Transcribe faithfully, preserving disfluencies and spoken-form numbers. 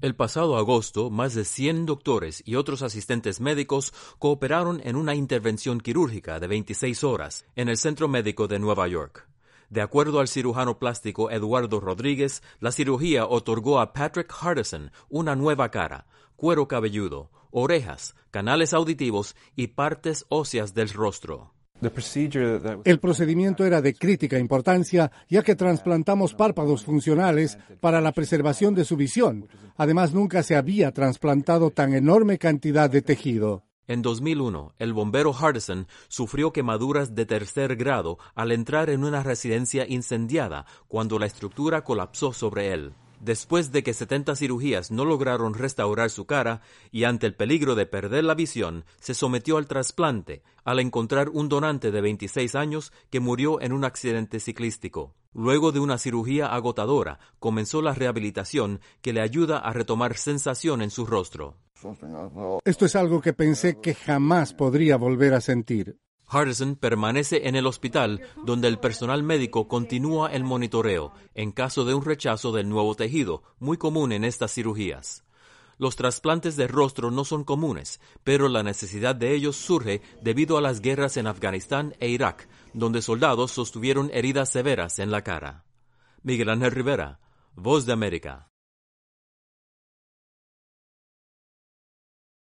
El pasado agosto, más de cien doctores y otros asistentes médicos cooperaron en una intervención quirúrgica de veintiséis horas en el Centro Médico de Nueva York. De acuerdo al cirujano plástico Eduardo Rodríguez, la cirugía otorgó a Patrick Hardison una nueva cara, cuero cabelludo, orejas, canales auditivos y partes óseas del rostro. El procedimiento era de crítica importancia, ya que trasplantamos párpados funcionales para la preservación de su visión. Además, nunca se había trasplantado tan enorme cantidad de tejido. En dos mil uno, el bombero Hardison sufrió quemaduras de tercer grado al entrar en una residencia incendiada cuando la estructura colapsó sobre él. Después de que setenta cirugías no lograron restaurar su cara y ante el peligro de perder la visión, se sometió al trasplante al encontrar un donante de veintiséis años que murió en un accidente ciclístico. Luego de una cirugía agotadora, comenzó la rehabilitación que le ayuda a retomar sensación en su rostro. Esto es algo que pensé que jamás podría volver a sentir. Hardison permanece en el hospital donde el personal médico continúa el monitoreo en caso de un rechazo del nuevo tejido, muy común en estas cirugías. Los trasplantes de rostro no son comunes, pero la necesidad de ellos surge debido a las guerras en Afganistán e Irak, donde soldados sostuvieron heridas severas en la cara. Miguel Ángel Rivera, Voz de América.